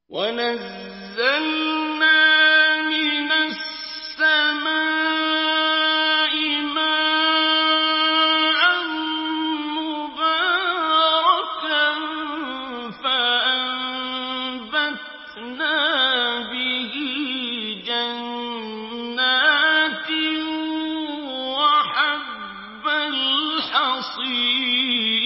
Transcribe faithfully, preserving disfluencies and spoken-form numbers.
وَنَزَّلْنَا مِنَ السَّمَاءِ مَاءً مُبَارَكًا فَأَنبَتْنَا بِهِ جَنَّاتٍ وَحَبَّ الْحَصِيدِ